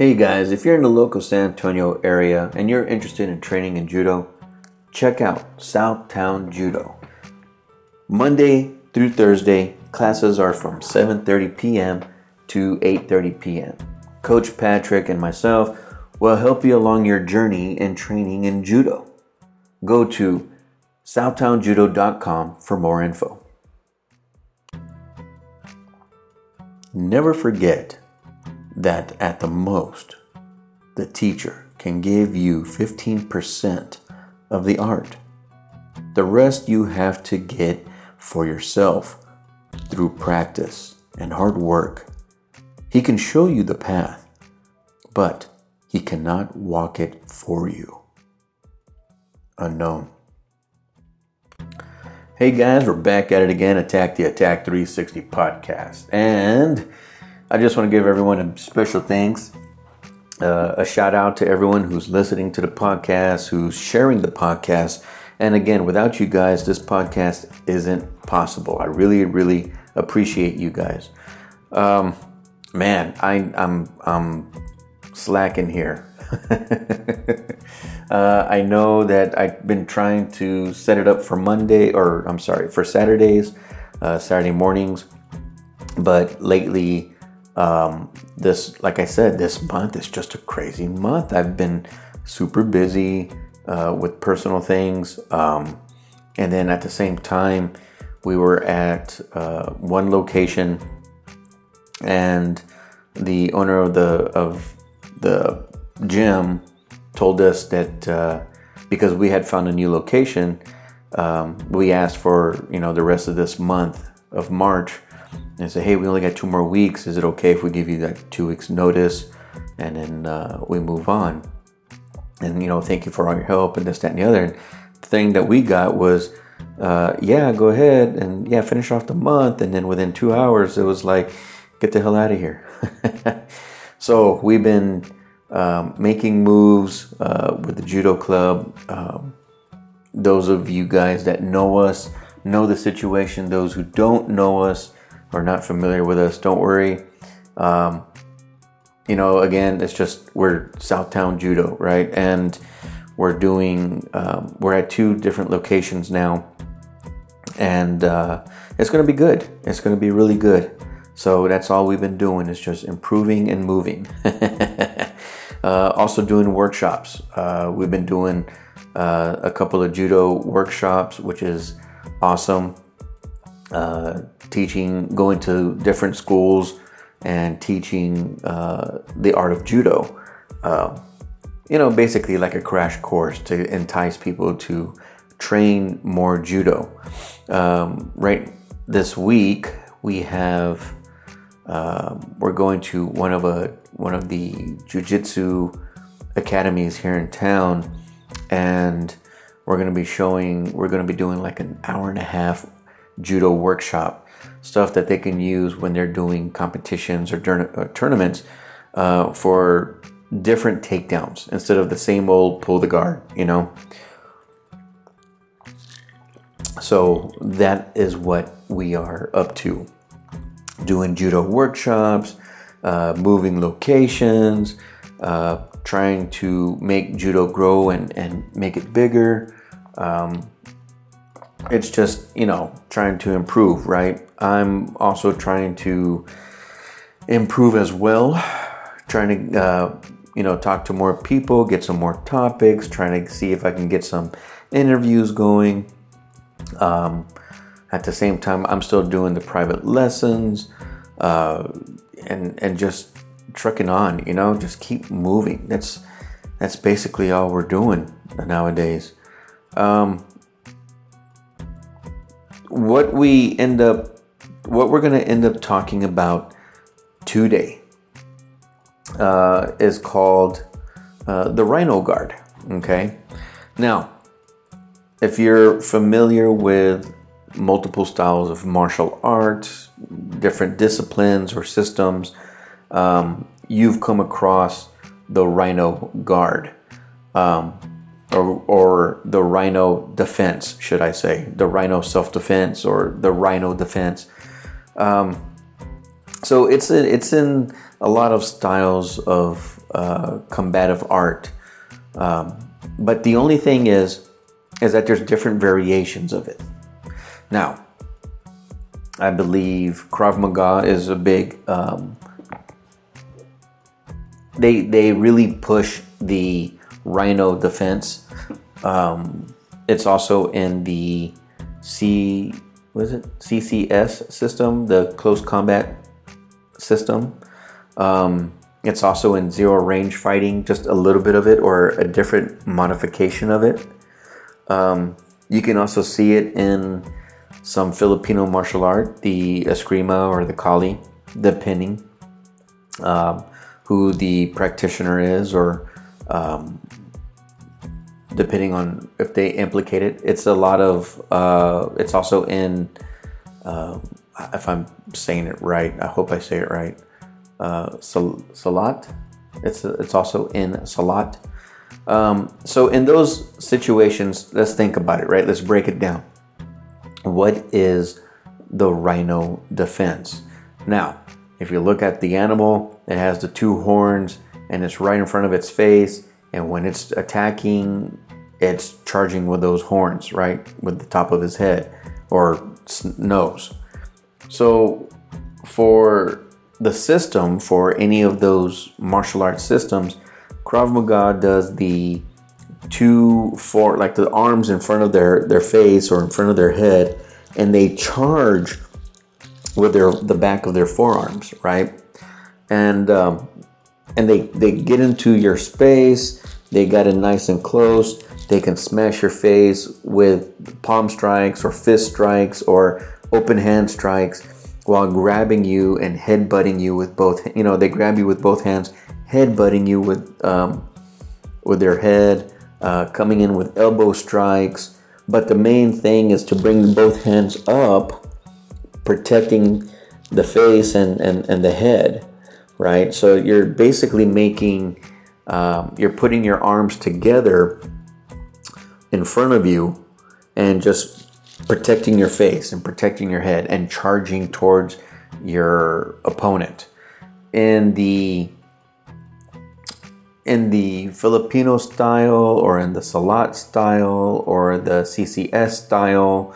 Hey guys, if you're in the local San Antonio area and you're interested in training in judo, check out Southtown Judo. Monday through Thursday, classes are from 7:30 p.m. to 8:30 p.m. Coach Patrick and myself will help you along your journey in training in judo. Go to southtownjudo.com for more info. Never forget that at the most, the teacher can give you 15% of the art. The rest you have to get for yourself through practice and hard work. He can show you the path, but he cannot walk it for you. Unknown. Hey guys, we're back at it again. Attack the Attack 360 podcast. And I just want to give everyone a special thanks. A shout out to everyone who's listening to the podcast, who's sharing the podcast. And again, without you guys, this podcast isn't possible. I really, really appreciate you guys. Man, I'm slacking here. I know that I've been trying to set it up for for Saturdays, Saturday mornings. But lately, like I said, this month is just a crazy month. I've been super busy with personal things. And then at the same time, we were at one location, and the owner of the gym told us that because we had found a new location, we asked for the rest of this month of March. And say, hey, we only got 2 more weeks. Is it okay if we give you that 2 weeks notice and then we move on? And, thank you for all your help and this, that, and the other. And the thing that we got was, go ahead and finish off the month. And then within 2 hours, it was like, get the hell out of here. So we've been making moves with the judo club. Those of you guys that know us, know the situation. Those who don't know us, are not familiar with us, don't worry. Again, it's just we're Southtown Judo, right? And we're at 2 different locations now, and it's going to be good. It's going to be really good. So that's all we've been doing is just improving and moving. Also doing workshops. We've been doing a couple of judo workshops, which is awesome. Going to different schools and teaching the art of judo. Basically like a crash course to entice people to train more judo. Right this week we have we're going to one of the jiu-jitsu academies here in town, and we're going to be doing like an hour and a half judo workshop, stuff that they can use when they're doing competitions or tournaments for different takedowns instead of the same old pull the guard, So that is what we are up to. Doing judo workshops, moving locations, trying to make judo grow and make it bigger. It's just, trying to improve, right? I'm also trying to improve as well. Trying to, talk to more people, get some more topics, trying to see if I can get some interviews going. At the same time, I'm still doing the private lessons, and just trucking on, just keep moving. That's basically all we're doing nowadays. What we're going to end up talking about today is called the Rhino Guard. Okay. Now, if you're familiar with multiple styles of martial arts, different disciplines or systems, you've come across the Rhino Guard. Or the Rhino defense, should I say, the Rhino self-defense or the Rhino defense. So it's in a lot of styles of combative art. But the only thing is that there's different variations of it. Now, I believe Krav Maga is a big. They really push the Rhino defense. It's also in the CCS system, the close combat system. It's also in zero range fighting, just a little bit of it or a different modification of it. You can also see it in some Filipino martial art, the Eskrima or the Kali, depending who the practitioner is, or depending on if they implicate it. It's a lot of, it's also in, if I'm saying it right, I hope I say it right, Salat. It's also in Salat. So in those situations, let's think about it, right? Let's break it down. What is the Rhino defense? Now, if you look at the animal, it has the two horns and it's right in front of its face. And when it's attacking, it's charging with those horns, right? With the top of his head or nose. So for the system, for any of those martial arts systems, Krav Maga does the like the arms in front of their face or in front of their head, and they charge with the back of their forearms, right? And they get into your space. They got it nice and close. They can smash your face with palm strikes or fist strikes or open hand strikes while grabbing you and headbutting you with both. They grab you with both hands, headbutting you with their head. Coming in with elbow strikes, but the main thing is to bring both hands up, protecting the face and the head, right? So you're basically you're putting your arms together in front of you and just protecting your face and protecting your head and charging towards your opponent. In the Filipino style, or in the Salat style, or the CCS style,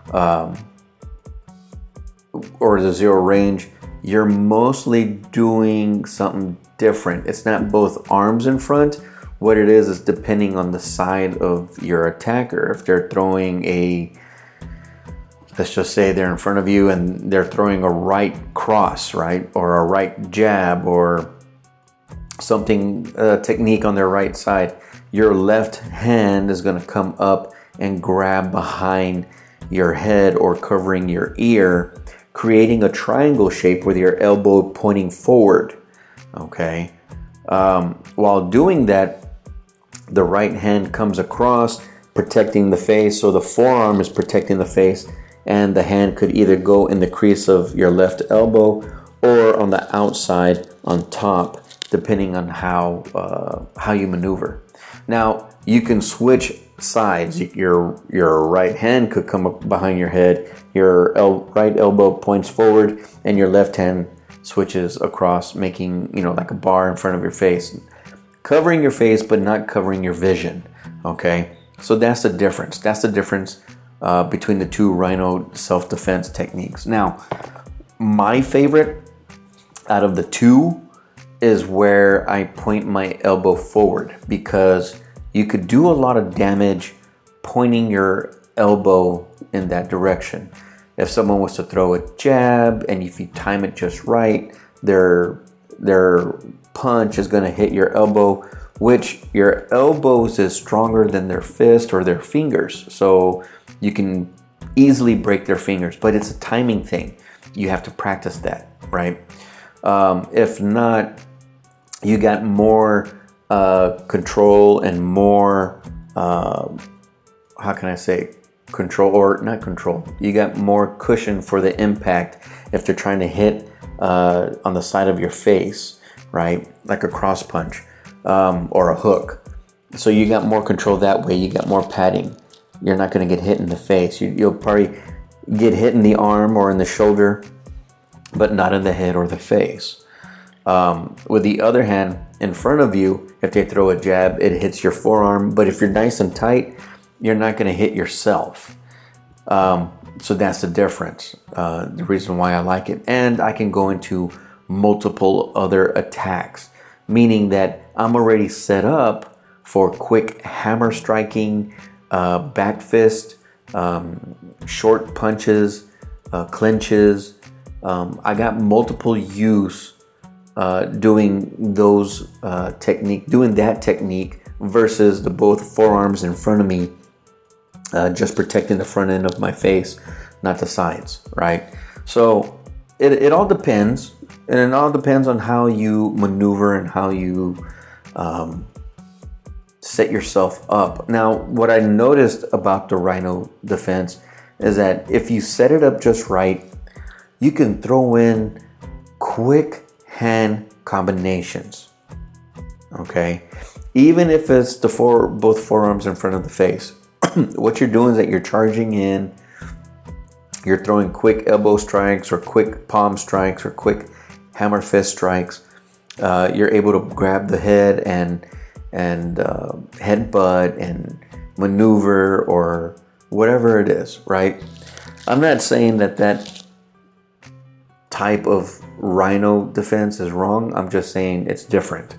or the zero range, you're mostly doing something different. It's not both arms in front. What it is depending on the side of your attacker. If they're throwing let's just say they're in front of you and they're throwing a right cross, right? Or a right jab, or something, technique on their right side, your left hand is going to come up and grab behind your head or covering your ear, creating a triangle shape with your elbow pointing forward. Okay. While doing that, the right hand comes across, protecting the face. So the forearm is protecting the face, and the hand could either go in the crease of your left elbow or on the outside on top, depending on how you maneuver. Now, you can switch sides. Your right hand could come up behind your head, your right elbow points forward, and your left hand switches across, making like a bar in front of your face, covering your face but not covering your vision. Okay, so that's the difference. That's the difference between the two Rhino self-defense techniques. Now, my favorite out of the two is where I point my elbow forward, because you could do a lot of damage pointing your elbow in that direction. If someone was to throw a jab, and if you time it just right, their punch is going to hit your elbow, which your elbows is stronger than their fist or their fingers. So you can easily break their fingers, but it's a timing thing. You have to practice that, right? If not, you got more control and more, how can I say, control, or not control. You got more cushion for the impact if they're trying to hit on the side of your face, right? Like a cross punch or a hook. So you got more control that way. You got more padding. You're not going to get hit in the face. You'll probably get hit in the arm or in the shoulder, but not in the head or the face. With the other hand, in front of you, if they throw a jab, it hits your forearm. But if you're nice and tight, you're not going to hit yourself. So that's the difference. The reason why I like it. And I can go into multiple other attacks, meaning that I'm already set up for quick hammer striking, back fist, short punches, clinches. I got multiple use doing that technique versus the both forearms in front of me, just protecting the front end of my face, not the sides, right? So it all depends, and it all depends on how you maneuver and how you set yourself up. Now, what I noticed about the Rhino defense is that if you set it up just right, you can throw in quick hand combinations. Okay, even if it's both forearms in front of the face, what you're doing is that you're charging in, you're throwing quick elbow strikes or quick palm strikes or quick hammer fist strikes. You're able to grab the head and headbutt and maneuver or whatever it is, right? I'm not saying that type of Rhino defense is wrong. I'm just saying it's different.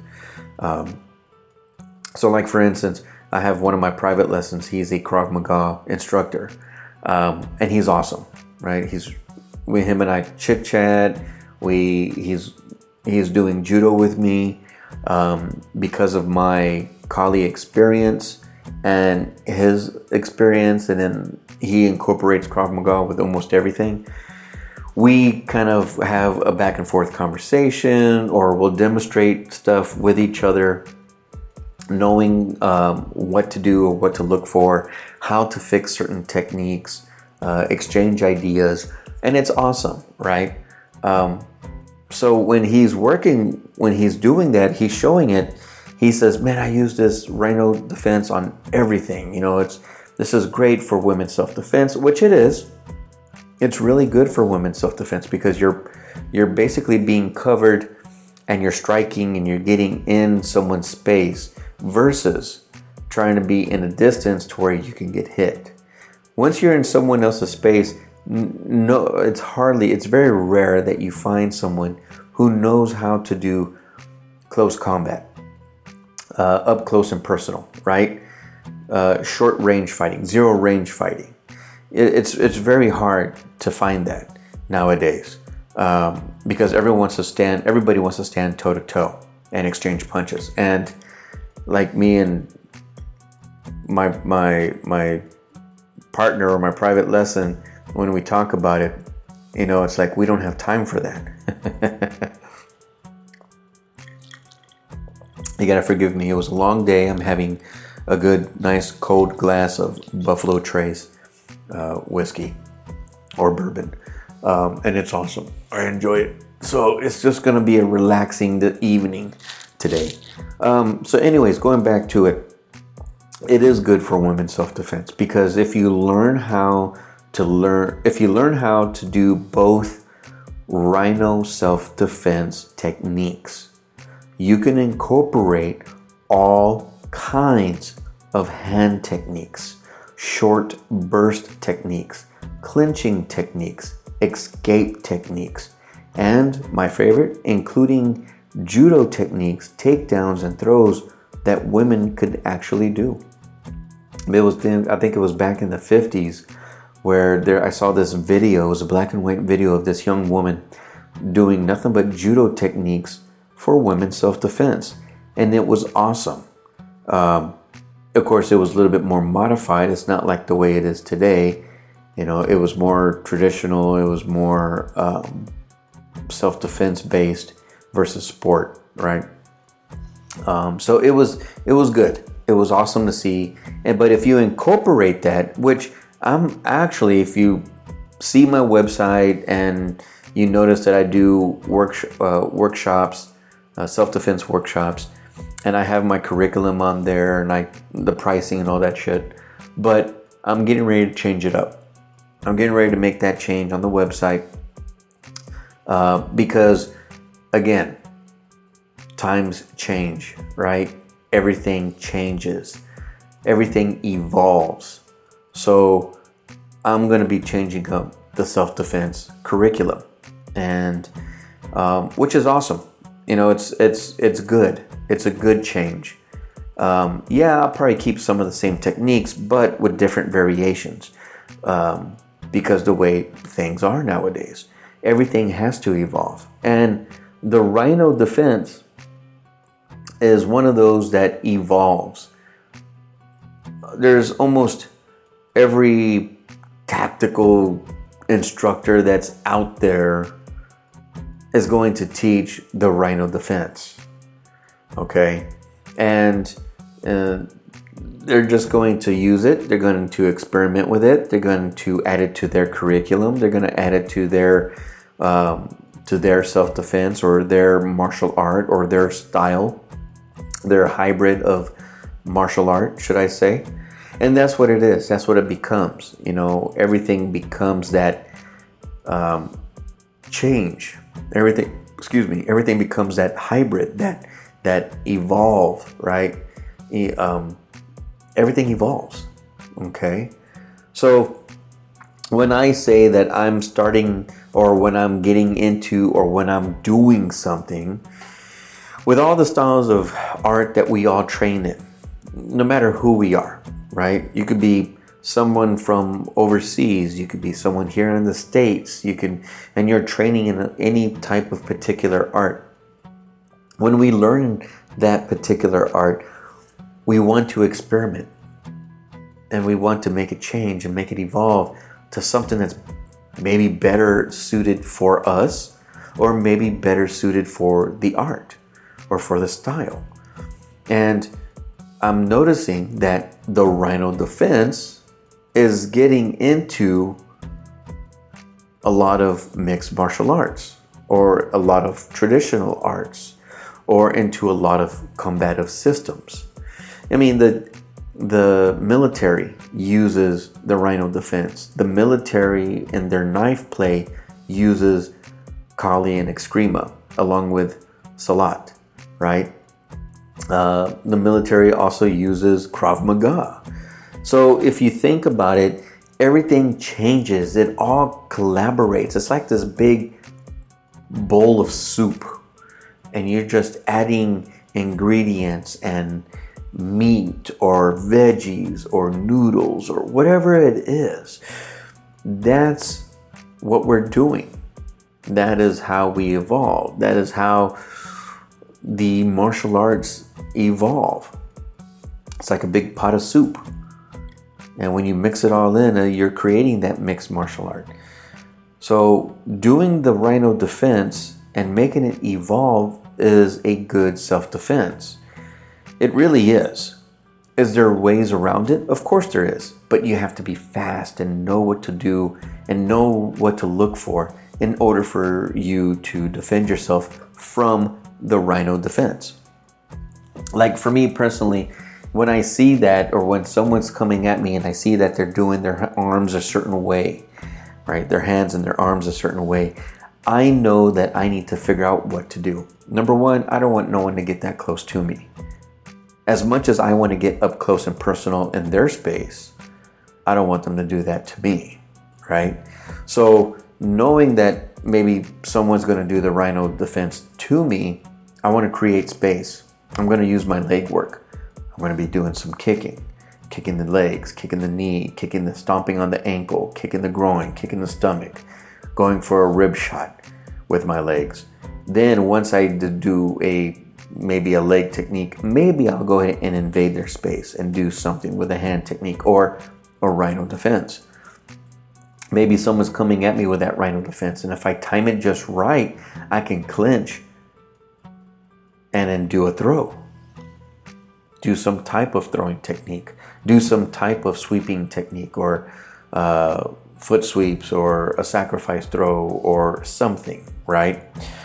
So like for instance, I have one of my private lessons. He's a Krav Maga instructor, and he's awesome, right? Him and I chit chat. He's doing judo with me because of my Kali experience and his experience, and then he incorporates Krav Maga with almost everything. We kind of have a back and forth conversation, or we'll demonstrate stuff with each other, knowing what to do or what to look for, how to fix certain techniques, exchange ideas, and it's awesome, right? So when he's doing that, he's showing it, he says, man, I use this Rhino defense on everything. This is great for women's self-defense, which it is. It's really good for women's self-defense because you're basically being covered and you're striking and you're getting in someone's space versus trying to be in a distance to where you can get hit. Once you're in someone else's space, it's very rare that you find someone who knows how to do close combat, up close and personal, right? Short range fighting, zero range fighting. It's very hard to find that nowadays because everybody wants to stand toe to toe and exchange punches. And like me and my partner or my private lesson, when we talk about it, it's like we don't have time for that. You gotta forgive me. It was a long day. I'm having a good, nice, cold glass of Buffalo Trace whiskey or bourbon, and it's awesome. I enjoy it. So it's just gonna be a relaxing evening today. So anyways, going back to it, it is good for women's self-defense because if you learn how to do both Rhino self-defense techniques, you can incorporate all kinds of hand techniques, short burst techniques, clinching techniques, escape techniques, and my favorite, including judo techniques, takedowns, and throws that women could actually do. I think it was back in the 50s where I saw this video. It was a black and white video of this young woman doing nothing but judo techniques for women's self-defense, and it was awesome. Of course, it was a little bit more modified. It's not like the way it is today. It was more traditional. It was more self-defense based versus sport, right? So it was good. It was awesome to see. But if you incorporate that, which if you see my website and you notice that I do workshops, self-defense workshops, and I have my curriculum on there and the pricing and all that shit. But I'm getting ready to change it up. I'm getting ready to make that change on the website because, again, times change, right? Everything changes. Everything evolves. So I'm going to be changing up the self-defense curriculum, and which is awesome. You know, it's good. It's a good change. Yeah, I'll probably keep some of the same techniques, but with different variations, because the way things are nowadays, everything has to evolve. And the Rhino defense is one of those that evolves. There's almost every tactical instructor that's out there is going to teach the Rhino defense. Okay? And they're just going to use it. They're going to experiment with it. They're going to add it to their curriculum. They're going to add it to their self-defense or their martial art or their style, their hybrid of martial art, should I say. And that's what it is. That's what it becomes. You know, everything becomes that change. Everything becomes that hybrid, that evolve, right? Everything evolves. Okay. So when I say that I'm starting, or when I'm getting into, or when I'm doing something with all the styles of art that we all train in, no matter who we are, right? You could be someone from overseas, you could be someone here in the States, and you're training in any type of particular art. When we learn that particular art, we want to experiment, and we want to make it change and make it evolve to something that's maybe better suited for us, or maybe better suited for the art or for the style. And I'm noticing that the Rhino defense is getting into a lot of mixed martial arts, or a lot of traditional arts, or into a lot of combative systems. I mean, the military uses the Rhino defense. The military in their knife play uses Kali and Eskrima along with Salat, right? The military also uses Krav Maga. So if you think about it, everything changes. It all collaborates. It's like this big bowl of soup, and you're just adding ingredients and meat or veggies or noodles or whatever it is. That's what we're doing. That is how we evolve. That is how the martial arts evolve. It's like a big pot of soup. And when you mix it all in, you're creating that mixed martial art. So doing the Rhino defense and making it evolve is a good self-defense. It really is. Is there ways around it? Of course there is. But you have to be fast and know what to do and know what to look for in order for you to defend yourself from the Rhino defense. Like for me personally, when I see that, or when someone's coming at me and I see that they're doing their arms a certain way, right? Their hands and their arms a certain way, I know that I need to figure out what to do. Number one, I don't want no one to get that close to me. As much as I want to get up close and personal in their space, I don't want them to do that to me, right? So knowing that maybe someone's going to do the Rhino defense to me, I want to create space. I'm going to use my leg work. I'm going to be doing some kicking the legs, kicking the knee, stomping on the ankle, kicking the groin, kicking the stomach, going for a rib shot with my legs. Then once I do maybe a leg technique, maybe I'll go ahead and invade their space and do something with a hand technique or a Rhino defense. Maybe someone's coming at me with that Rhino defense, and if I time it just right, I can clinch and then do a throw. Do some type of throwing technique. Do some type of sweeping technique, or foot sweeps, or a sacrifice throw, or something, right?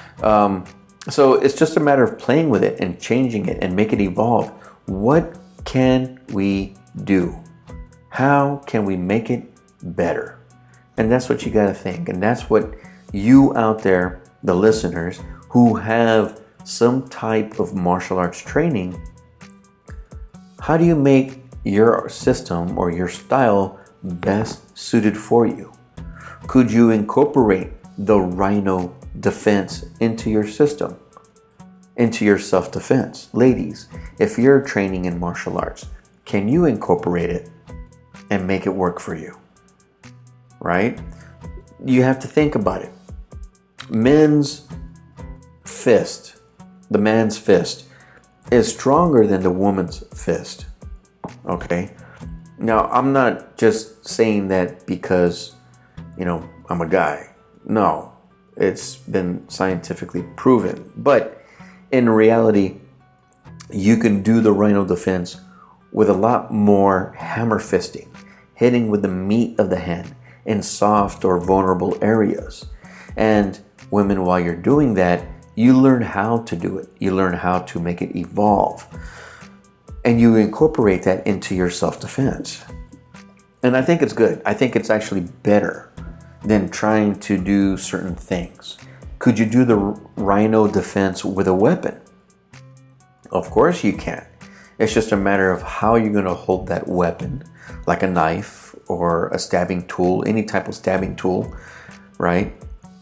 So it's just a matter of playing with it and changing it and make it evolve. What can we do? How can we make it better? And that's what you got to think. And that's what you out there, the listeners who have some type of martial arts training, how do you make your system or your style best suited for you? Could you incorporate the Rhino defense into your system, into your self-defense? Ladies, if you're training in martial arts, can you incorporate it and make it work for you? Right? You have to think about it. Men's fist, the man's fist, is stronger than the woman's fist. Okay? Now, I'm not just saying that because, I'm a guy. No, it's been scientifically proven. But in reality, you can do the Rhino defense with a lot more hammer fisting, hitting with the meat of the hand in soft or vulnerable areas. And women, while you're doing that, you learn how to do it. You learn how to make it evolve. And you incorporate that into your self-defense. And I think it's good. I think it's actually better than trying to do certain things. Could you do the Rhino defense with a weapon? Of course you can. It's just a matter of how you're going to hold that weapon, like a knife or a stabbing tool, any type of stabbing tool, right?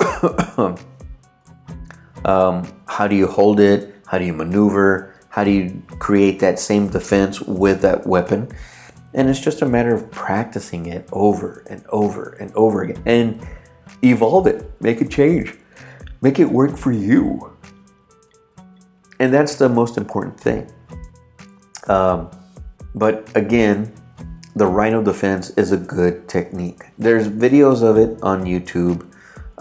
How do you hold it? How do you maneuver? How do you create that same defense with that weapon? And it's just a matter of practicing it over and over and over again and evolve it, make it change, make it work for you. And that's the most important thing. But again, the Rhino defense is a good technique. There's videos of it on YouTube.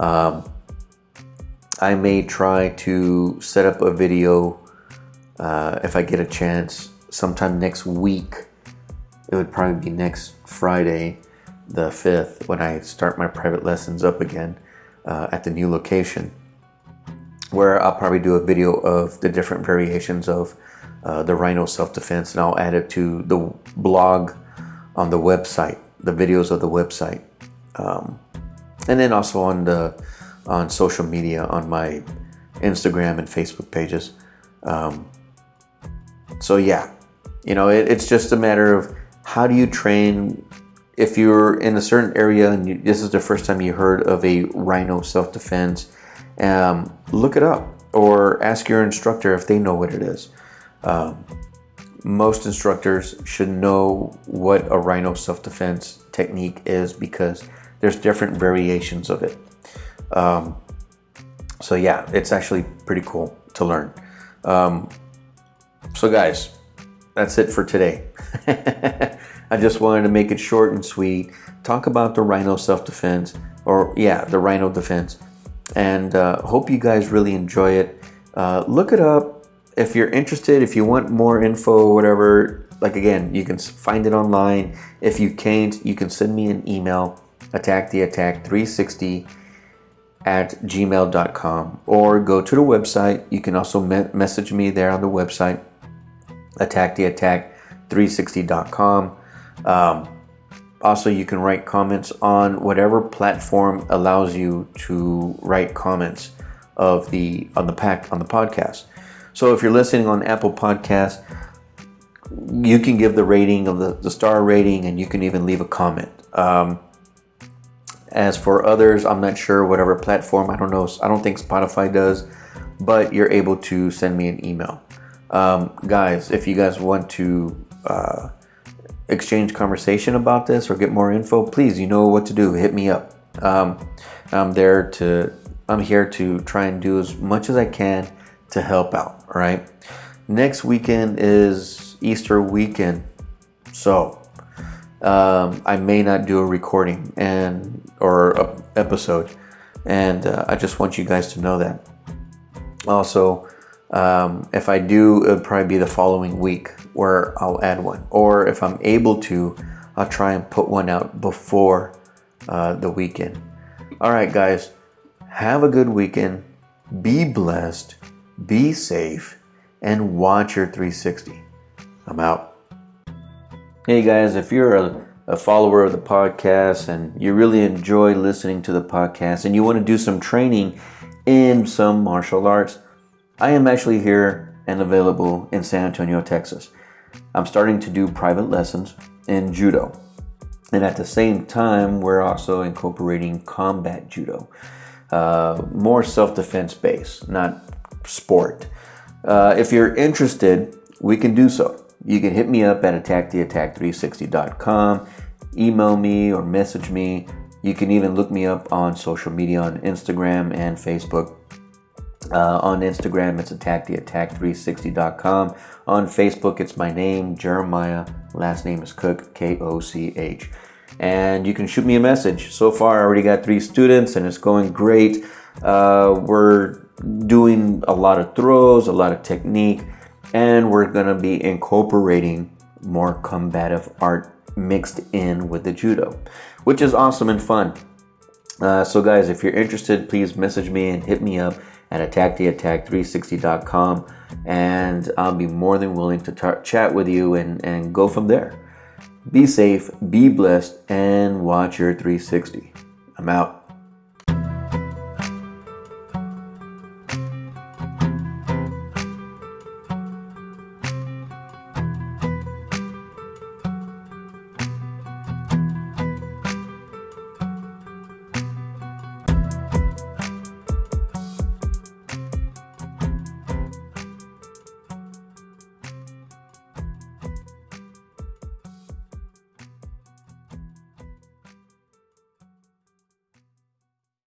I may try to set up a video if I get a chance sometime next week. It would probably be next Friday, the 5th, when I start my private lessons up again at the new location, where I'll probably do a video of the different variations of the Rhino self-defense, and I'll add it to the blog on the website, the videos of the website, and then also on social media, on my Instagram and Facebook pages. So yeah, it's just a matter of how do you train. If you're in a certain area and this is the first time you heard of a Rhino self-defense, look it up or ask your instructor if they know what it is. Most instructors should know what a Rhino self-defense technique is because there's different variations of it. So yeah, it's actually pretty cool to learn. So guys, that's it for today. I just wanted to make it short and sweet. Talk about the Rhino self-defense, the Rhino defense. And hope you guys really enjoy it. Look it up. If you're interested, if you want more info or whatever, again, you can find it online. If you can't, you can send me an email, attacktheattack360@gmail.com, or go to the website. You can also message me there on the website, attacktheattack360.com. Also, you can write comments on whatever platform allows you to write comments on the podcast. So if you're listening on Apple Podcasts, you can give the rating of the star rating, and you can even leave a comment. As for others, I'm not sure, whatever platform, I don't know. I don't think Spotify does, but you're able to send me an email. Guys, if you guys want to exchange conversation about this or get more info, please, you know what to do. Hit me up. I'm here to try and do as much as I can to help out. All right. Next weekend is Easter weekend, so I may not do a recording or a episode, and I just want you guys to know that. Also, if I do, it'll probably be the following week where I'll add one, or if I'm able to, I'll try and put one out before the weekend. All right, guys, have a good weekend. Be blessed, be safe, and watch your 360. I'm out. Hey guys, if you're a follower of the podcast and you really enjoy listening to the podcast and you want to do some training in some martial arts, I am actually here and available in San Antonio, Texas. I'm starting to do private lessons in judo. And at the same time, we're also incorporating combat judo. More self-defense based, not sport. If you're interested, we can do so. You can hit me up at attacktheattack360.com, email me or message me. You can even look me up on social media on Instagram and Facebook. On Instagram, it's attacktheattack360.com. On Facebook, it's my name, Jeremiah. Last name is Cook, Koch. And you can shoot me a message. So far, I already got 3 students, and it's going great. We're doing a lot of throws, a lot of technique, and we're going to be incorporating more combative art mixed in with the judo, which is awesome and fun. So guys, if you're interested, please message me and hit me up at attacktheattack360.com, and I'll be more than willing to chat with you and go from there. Be safe, be blessed, and watch your 360. I'm out.